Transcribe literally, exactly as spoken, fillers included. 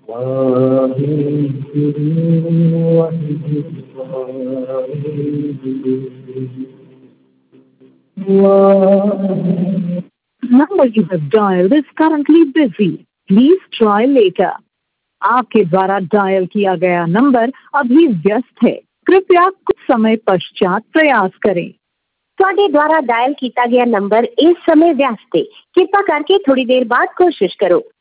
Number you have dialed is currently busy. Please try later. आपके द्वारा dial किया गया नंबर अभी व्यस्त है। कृपया कुछ समय पश्चात प्रयास करें। ਤੁਹਾਡੇ ਦੁਆਰਾ ਡਾਇਲ ਕੀਤਾ ਗਿਆ ਨੰਬਰ ਇਸ ਸਮੇਂ ਵਿਅਸਤ ਹੈ। ਕਿਰਪਾ ਕਰਕੇ ਥੋੜੀ ਦੇਰ ਬਾਅਦ ਕੋਸ਼ਿਸ਼ ਕਰੋ।